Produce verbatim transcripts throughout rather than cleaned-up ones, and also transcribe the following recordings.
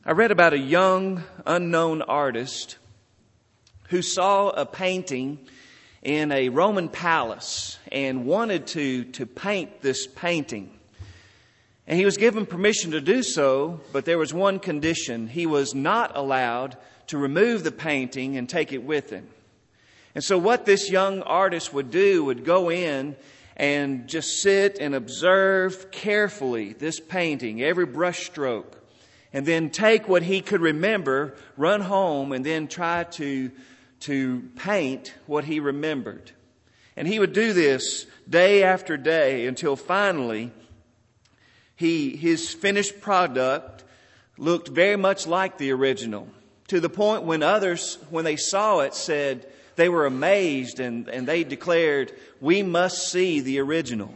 I read about a young, unknown artist who saw a painting in a Roman palace and wanted to, to paint this painting. And he was given permission to do so, but there was one condition. He was not allowed to remove the painting and take it with him. And so what this young artist would do would go in and just sit and observe carefully this painting, every brush stroke, and then take what he could remember, run home, and then try to, to paint what he remembered. And he would do this day after day until finally he his finished product looked very much like the original, to the point when others, when they saw it, said they were amazed and, and they declared, "We must see the original."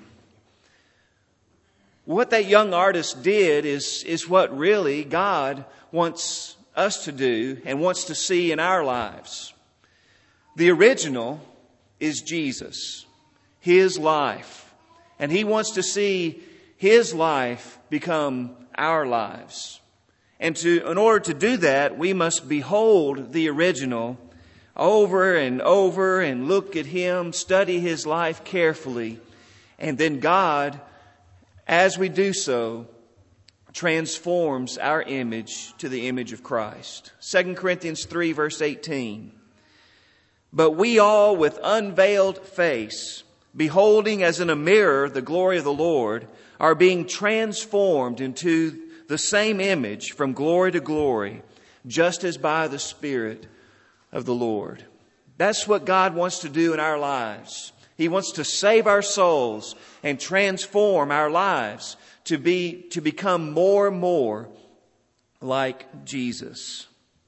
What that young artist did is, is what really God wants us to do and wants to see in our lives. The original is Jesus, His life. And He wants to see His life become our lives. And to, in order to do that, we must behold the original over and over and look at Him, study His life carefully. And then God, as we do so, transforms our image to the image of Christ. Second Corinthians three, verse eighteen. But we all with unveiled face, beholding as in a mirror the glory of the Lord, are being transformed into the same image from glory to glory, just as by the Spirit of the Lord. That's what God wants to do in our lives. He wants to save our souls and transform our lives to be, to become more and more like Jesus.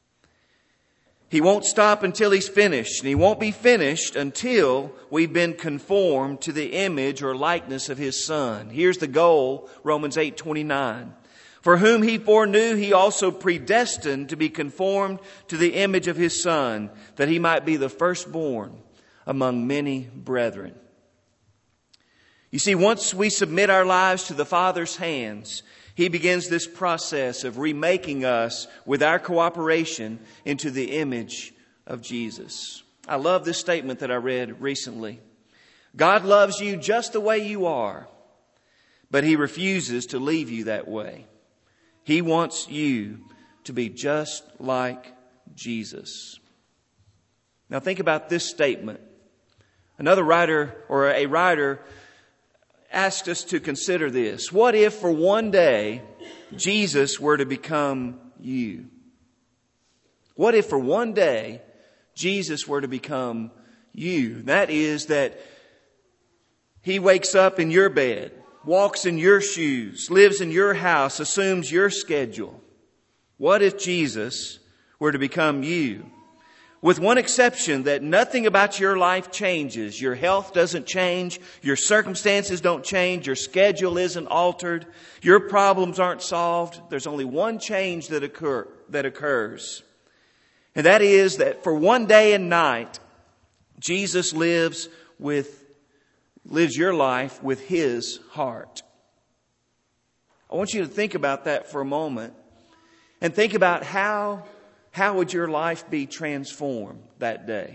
He won't stop until He's finished, and He won't be finished until we've been conformed to the image or likeness of His Son. Here's the goal, Romans eight twenty-nine. For whom He foreknew, He also predestined to be conformed to the image of His Son, that He might be the firstborn among many brethren. You see, once we submit our lives to the Father's hands, He begins this process of remaking us with our cooperation into the image of Jesus. I love this statement that I read recently. God loves you just the way you are, but He refuses to leave you that way. He wants you to be just like Jesus. Now think about this statement. Another writer or a writer asked us to consider this. What if for one day Jesus were to become you? What if for one day Jesus were to become you? That is, that He wakes up in your bed, walks in your shoes, lives in your house, assumes your schedule. What if Jesus were to become you? With one exception, that nothing about your life changes. Your health doesn't change. Your circumstances don't change. Your schedule isn't altered. Your problems aren't solved. There's only one change that occur, that occurs. And that is that for one day and night, Jesus lives with, lives your life with His heart. I want you to think about that for a moment and think about how How would your life be transformed that day?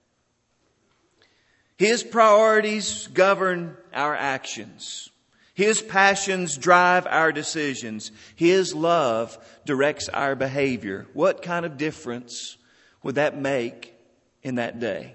His priorities govern our actions. His passions drive our decisions. His love directs our behavior. What kind of difference would that make in that day?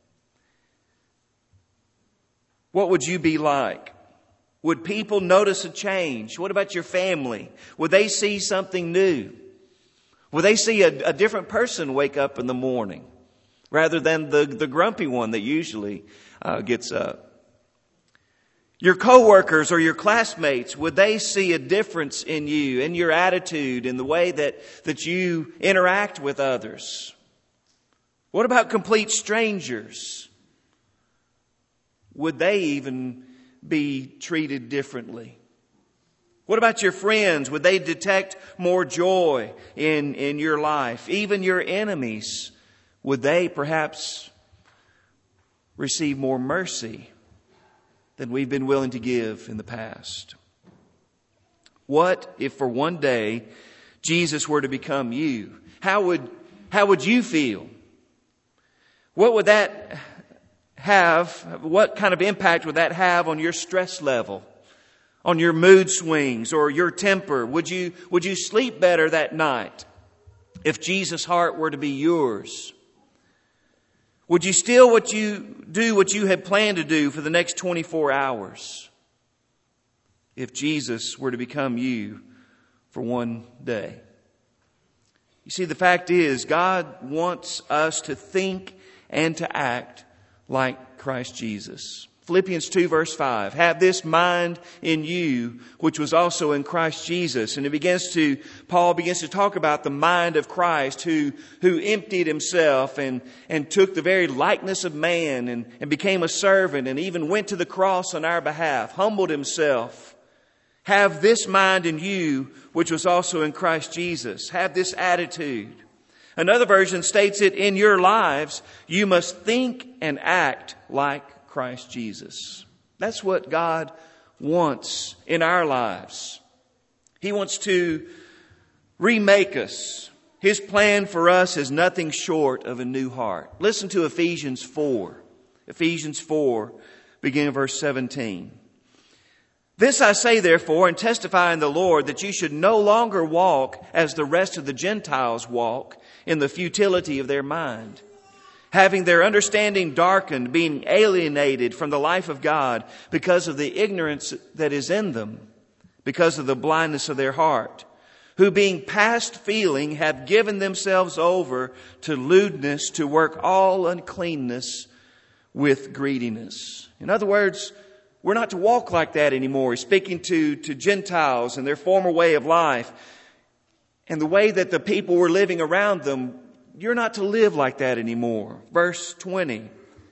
What would you be like? Would people notice a change? What about your family? Would they see something new? Will they see a, a different person wake up in the morning rather than the, the grumpy one that usually uh, gets up? Your coworkers or your classmates, would they see a difference in you, in your attitude, in the way that, that you interact with others? What about complete strangers? Would they even be treated differently? What about your friends? Would they detect more joy in, in your life? Even your enemies, would they perhaps receive more mercy than we've been willing to give in the past? What if for one day Jesus were to become you? How would, how would you feel? What would that have, what kind of impact would that have on your stress level, on your mood swings or your temper? Would you, would you sleep better that night if Jesus' heart were to be yours? Would you still what you do what you had planned to do for the next twenty-four hours if Jesus were to become you for one day? You see, the fact is, God wants us to think and to act like Christ Jesus. Philippians two verse five, have this mind in you, which was also in Christ Jesus. And it begins to, Paul begins to talk about the mind of Christ who, who emptied himself and, and took the very likeness of man and, and became a servant and even went to the cross on our behalf, humbled himself. Have this mind in you, which was also in Christ Jesus. Have this attitude. Another version states it, in your lives, you must think and act like Christ Jesus. That's what God wants in our lives. He wants to remake us. His plan for us is nothing short of a new heart. Listen to Ephesians four. Ephesians four, beginning of verse seventeen. This I say, therefore, and testify in the Lord, that you should no longer walk as the rest of the Gentiles walk, in the futility of their mind, having their understanding darkened, being alienated from the life of God because of the ignorance that is in them, because of the blindness of their heart, who being past feeling have given themselves over to lewdness, to work all uncleanness with greediness. In other words, we're not to walk like that anymore. He's speaking to, to Gentiles and their former way of life. And the way that the people were living around them, you're not to live like that anymore. Verse twenty.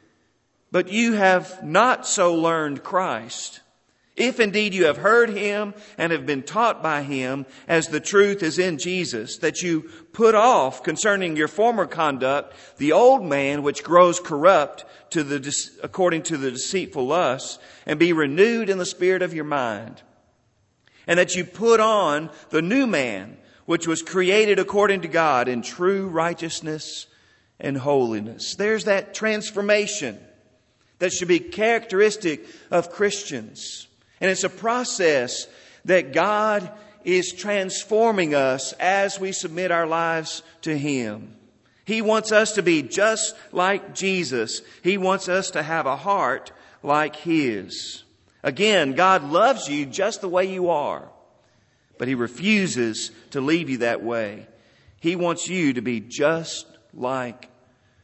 But you have not so learned Christ. If indeed you have heard Him and have been taught by Him, as the truth is in Jesus, that you put off concerning your former conduct the old man which grows corrupt to the according to the deceitful lusts, and be renewed in the spirit of your mind. And that you put on the new man, which was created according to God in true righteousness and holiness. There's that transformation that should be characteristic of Christians. And it's a process that God is transforming us as we submit our lives to Him. He wants us to be just like Jesus. He wants us to have a heart like His. Again, God loves you just the way you are. But He refuses to leave you that way. He wants you to be just like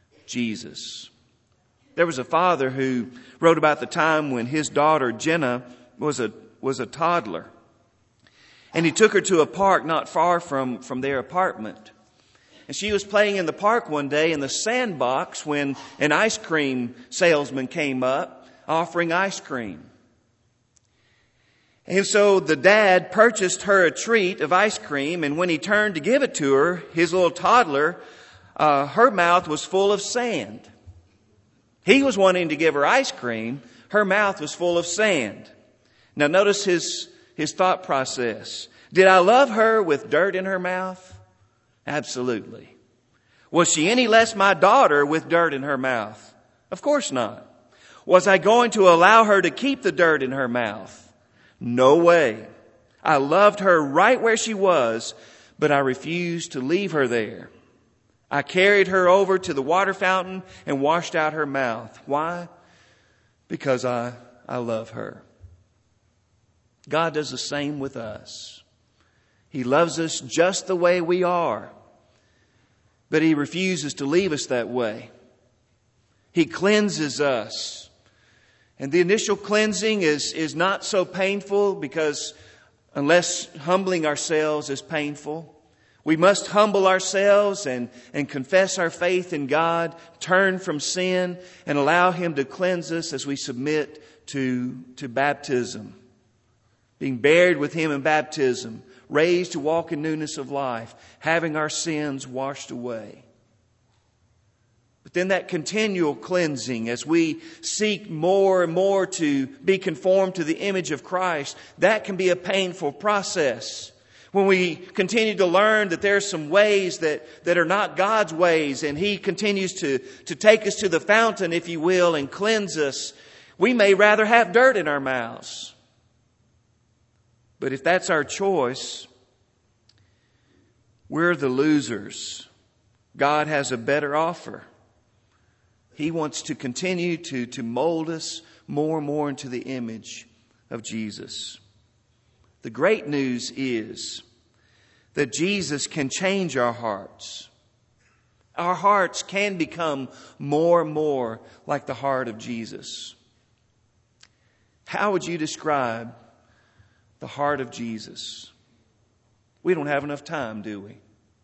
Jesus. There was a father who wrote about the time when his daughter Jenna was a was a toddler. And he took her to a park not far from, from their apartment. And she was playing in the park one day in the sandbox when an ice cream salesman came up offering ice cream. And so the dad purchased her a treat of ice cream, and when he turned to give it to her, his little toddler, uh, her mouth was full of sand. He was wanting to give her ice cream. Her mouth was full of sand. Now notice his, his thought process. Did I love her with dirt in her mouth? Absolutely. Was she any less my daughter with dirt in her mouth? Of course not. Was I going to allow her to keep the dirt in her mouth? No way. I loved her right where she was, but I refused to leave her there. I carried her over to the water fountain and washed out her mouth. Why? Because I, I love her. God does the same with us. He loves us just the way we are, but He refuses to leave us that way. He cleanses us. And the initial cleansing is, is not so painful, because unless humbling ourselves is painful, we must humble ourselves and, and confess our faith in God, turn from sin, and allow Him to cleanse us as we submit to, to baptism. Being buried with Him in baptism, raised to walk in newness of life, having our sins washed away. But then that continual cleansing, as we seek more and more to be conformed to the image of Christ, that can be a painful process. when we continue to learn that there are some ways that, that are not God's ways, and He continues to, to take us to the fountain, if you will, and cleanse us, we may rather have dirt in our mouths. But if that's our choice, we're the losers. God has a better offer. He wants to continue to, to mold us more and more into the image of Jesus. The great news is that Jesus can change our hearts. Our hearts can become more and more like the heart of Jesus. How would you describe the heart of Jesus? We don't have enough time, do we?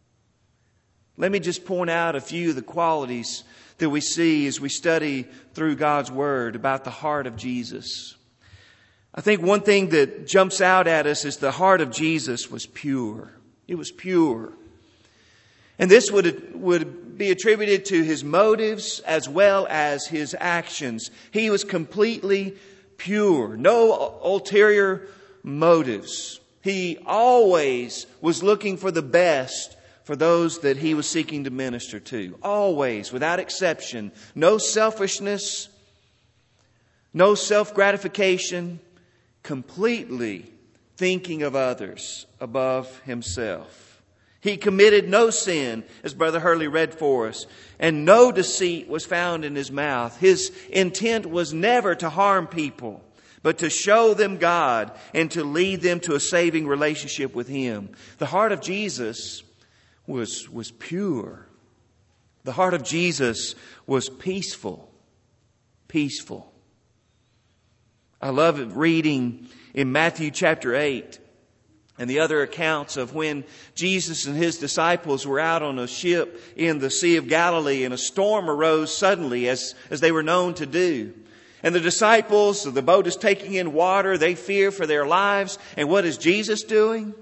Let me just point out a few of the qualities that we see as we study through God's Word about the heart of Jesus. I think one thing that jumps out at us is the heart of Jesus was pure. It was pure. And this would, would be attributed to His motives as well as His actions. He was completely pure. No ulterior motives. He always was looking for the best for those that He was seeking to minister to. Always, without exception. No selfishness, no self-gratification, completely thinking of others above Himself. He committed no sin, as Brother Hurley read for us, and no deceit was found in His mouth. His intent was never to harm people, but to show them God and to lead them to a saving relationship with Him. The heart of Jesus was, was pure. The heart of Jesus was peaceful. Peaceful. I love reading in Matthew chapter eight and the other accounts of when Jesus and His disciples were out on a ship in the Sea of Galilee and a storm arose suddenly, as, as they were known to do. And the disciples, the boat is taking in water, they fear for their lives. And what is Jesus doing?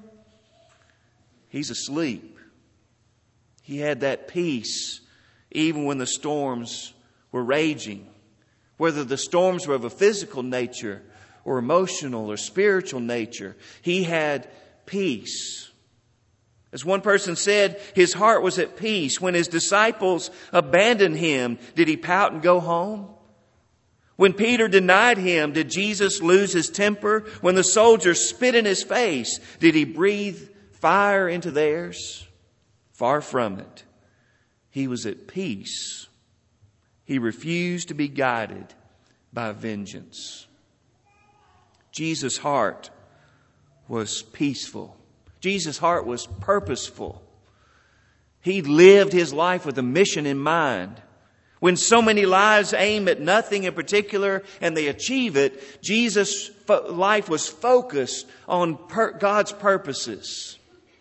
He's asleep. He had that peace even when the storms were raging. Whether the storms were of a physical nature or emotional or spiritual nature, He had peace. As one person said, His heart was at peace. When His disciples abandoned Him, did He pout and go home? When Peter denied Him, did Jesus lose His temper? When the soldiers spit in His face, did He breathe fire into theirs? Far from it. He was at peace. He refused to be guided by vengeance. Jesus' heart was peaceful. Jesus' heart was purposeful. He lived His life with a mission in mind. When so many lives aim at nothing in particular and they achieve it, Jesus' life was focused on God's purposes.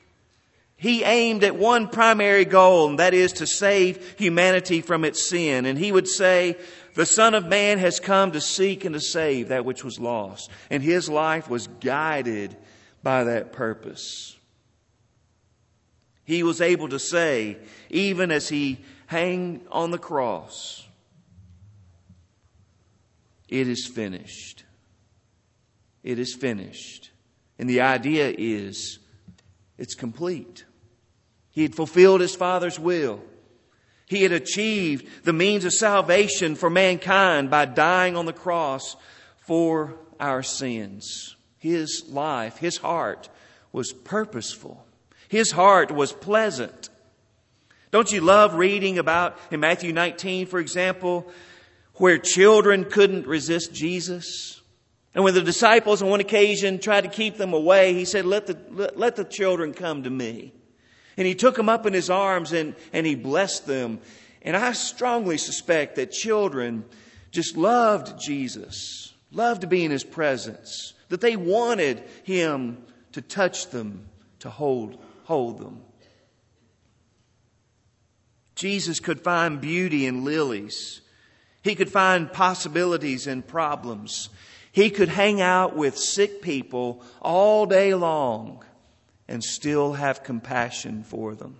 He aimed at one primary goal, and that is to save humanity from its sin. And He would say, the Son of Man has come to seek and to save that which was lost. And His life was guided by that purpose. He was able to say, even as He hung on the cross, it is finished. It is finished. And the idea is, it's complete. He had fulfilled His Father's will. He had achieved the means of salvation for mankind by dying on the cross for our sins. His life, His heart was purposeful. His heart was pleasant. Don't you love reading about in Matthew nineteen, for example, where children couldn't resist Jesus? And when the disciples on one occasion tried to keep them away, He said, let the, let, let the children come to me. And He took them up in His arms and, and He blessed them. And I strongly suspect that children just loved Jesus, loved to be in His presence, that they wanted Him to touch them, to hold, hold them. Jesus could find beauty in lilies. He could find possibilities in problems. He could hang out with sick people all day long and still have compassion for them.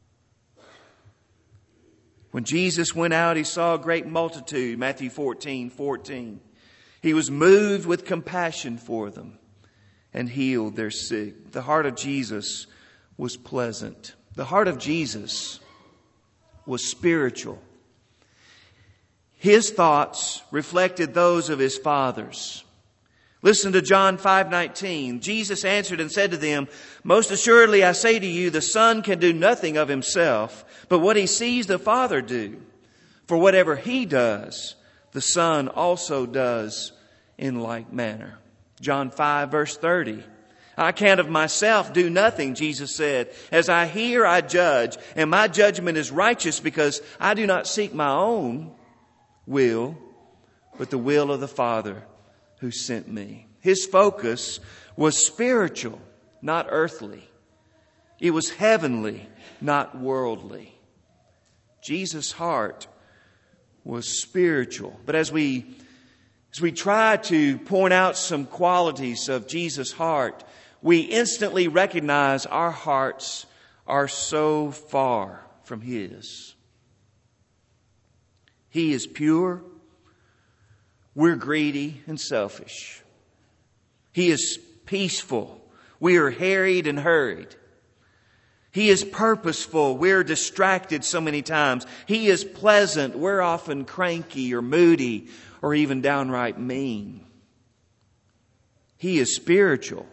When Jesus went out, He saw a great multitude, Matthew fourteen fourteen. He was moved with compassion for them. and healed their sick. The heart of Jesus was pleasant. The heart of Jesus was spiritual. His thoughts reflected those of his Father's. Listen to John five nineteen. Jesus answered and said to them, "Most assuredly I say to you, the Son can do nothing of himself, but what he sees the Father do. For whatever he does, the Son also does in like manner." John five verse thirty. "I can't of myself do nothing," Jesus said. "As I hear, I judge, and my judgment is righteous, because I do not seek my own will, but the will of the Father who sent me." His focus was spiritual, not earthly. It was heavenly, not worldly. Jesus' heart was spiritual. But as we as we try to point out some qualities of Jesus' heart, we instantly recognize our hearts are so far from His. He is pure. We're greedy and selfish. He is peaceful. We are harried and hurried. He is purposeful. We're distracted so many times. He is pleasant. We're often cranky or moody or even downright mean. He is spiritual.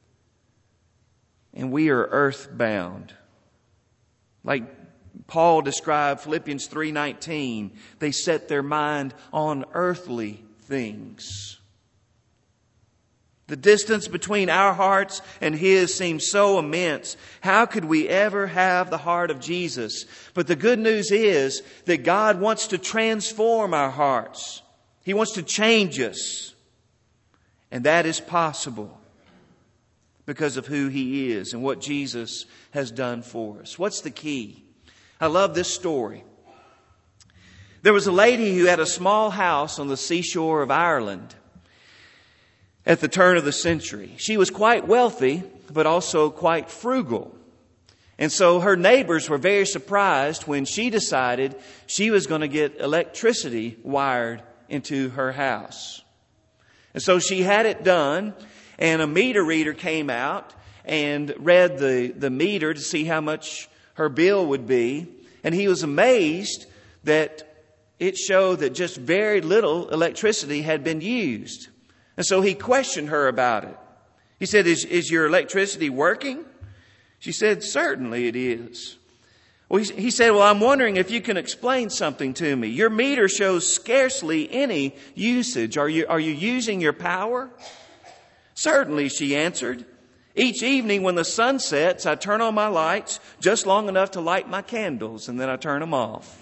And we are earthbound. Like Paul described Philippians three nineteen, they set their mind on earthly things. The distance between our hearts and His seems so immense. How could we ever have the heart of Jesus? But the good news is that God wants to transform our hearts. He wants to change us. And that is possible because of who He is and what Jesus has done for us. What's the key? I love this story. There was a lady who had a small house on the seashore of Ireland at the turn of the century. She was quite wealthy, but also quite frugal. And so her neighbors were very surprised when she decided she was going to get electricity wired into her house. And so she had it done, and a meter reader came out and read the, the meter to see how much her bill would be. And he was amazed that it showed that just very little electricity had been used. And so he questioned her about it. He said, is, is your electricity working? She said, "Certainly it is." Well, he, he said, "Well, I'm wondering if you can explain something to me. Your meter shows scarcely any usage. Are you, are you using your power?" "Certainly," she answered. "Each evening when the sun sets, I turn on my lights just long enough to light my candles, and then I turn them off."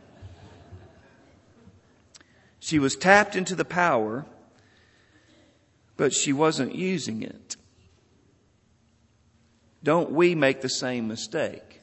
She was tapped into the power, but she wasn't using it. Don't we make the same mistake?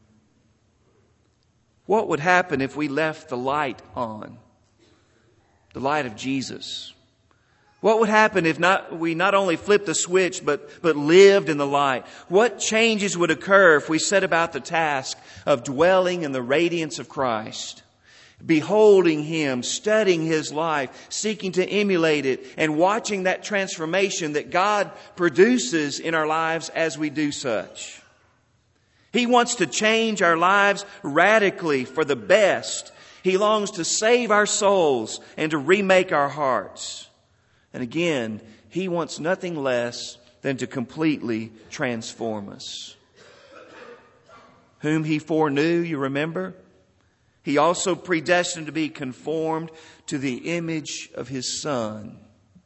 What would happen if we left the light on? The light of Jesus. What would happen if not we not only flipped the switch, but, but lived in the light? What changes would occur if we set about the task of dwelling in the radiance of Christ? Beholding Him, studying His life, seeking to emulate it, and watching that transformation that God produces in our lives as we do such. He wants to change our lives radically for the best. He longs to save our souls and to remake our hearts. And again, He wants nothing less than to completely transform us. Whom He foreknew, you remember? He also predestined to be conformed to the image of His Son.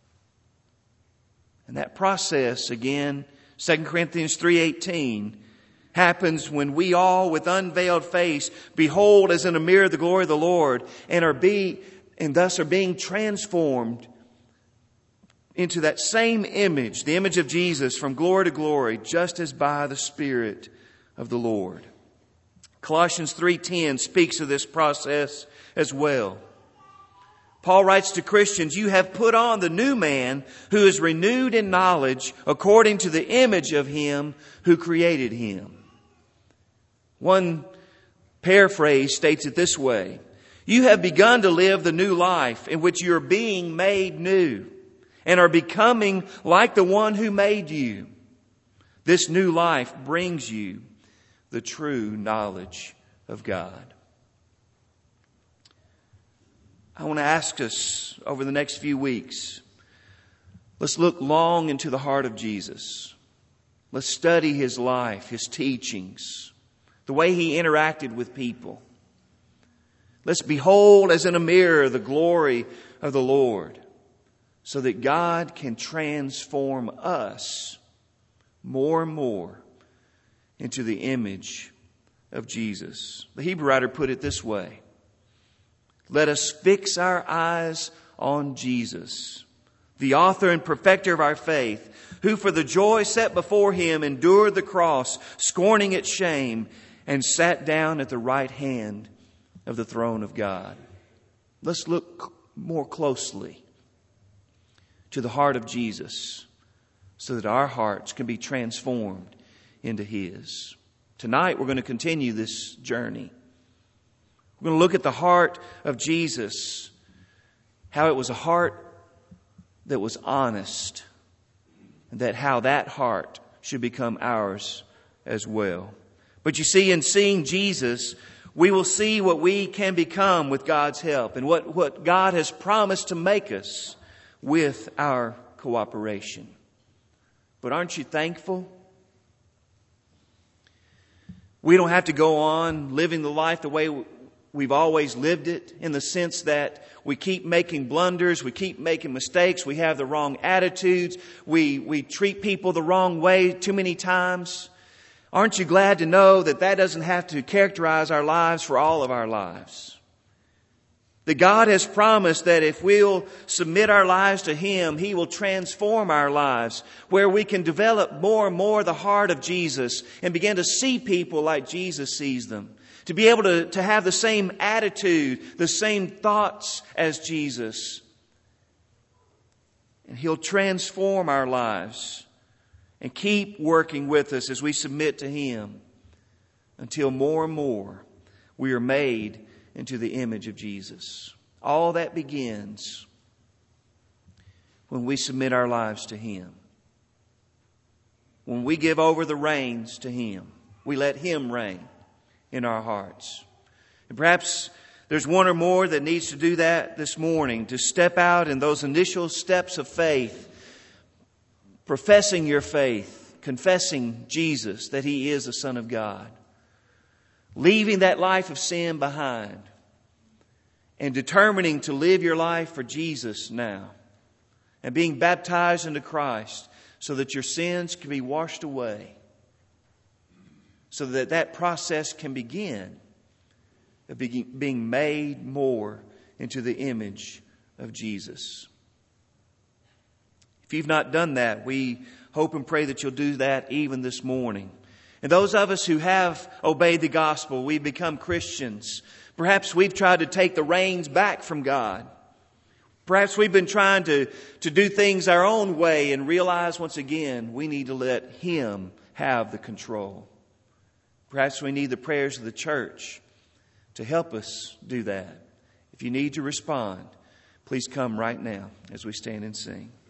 And that process, again, Second Corinthians three eighteen, happens when we all, with unveiled face, behold as in a mirror the glory of the Lord, and are be, and thus are being transformed into that same image, the image of Jesus, from glory to glory, just as by the Spirit of the Lord. Colossians three ten speaks of this process as well. Paul writes to Christians, "You have put on the new man who is renewed in knowledge according to the image of Him who created him." One paraphrase states it this way: "You have begun to live the new life in which you are being made new. and are becoming like the one who made you. This new life brings you the true knowledge of God. I want to ask us over the next few weeks, let's look long into the heart of Jesus. Let's study His life, His teachings, the way He interacted with people. Let's behold as in a mirror the glory of the Lord, so that God can transform us more and more into the image of Jesus. The Hebrew writer put it this way: let us fix our eyes on Jesus, the author and perfecter of our faith, who for the joy set before Him endured the cross, scorning its shame, and sat down at the right hand of the throne of God. Let's look more closely to the heart of Jesus so that our hearts can be transformed into His. Tonight we're going to continue this journey. We're going to look at the heart of Jesus, how it was a heart that was honest, and that how that heart should become ours as well. But you see, in seeing Jesus, we will see what we can become with God's help and what, what God has promised to make us with our cooperation. But aren't you thankful? We don't have to go on living the life the way we've always lived it, in the sense that we keep making blunders, we keep making mistakes, we have the wrong attitudes, we, we treat people the wrong way too many times. Aren't you glad to know that that doesn't have to characterize our lives for all of our lives? That God has promised that if we'll submit our lives to Him, He will transform our lives, where we can develop more and more the heart of Jesus and begin to see people like Jesus sees them. To be able to, to have the same attitude, the same thoughts as Jesus. And He'll transform our lives and keep working with us as we submit to Him until more and more we are made into the image of Jesus. All that begins when we submit our lives to Him. When we give over the reins to Him, we let Him reign in our hearts. And perhaps there's one or more that needs to do that this morning, to step out in those initial steps of faith, professing your faith, confessing Jesus, that He is the Son of God, leaving that life of sin behind, and determining to live your life for Jesus now, and being baptized into Christ so that your sins can be washed away, so that that process can begin of being made more into the image of Jesus. If you've not done that, we hope and pray that you'll do that even this morning. And those of us who have obeyed the gospel, we've become Christians. Perhaps we've tried to take the reins back from God. Perhaps we've been trying to, to do things our own way and realize once again we need to let Him have the control. Perhaps we need the prayers of the church to help us do that. If you need to respond, please come right now as we stand and sing.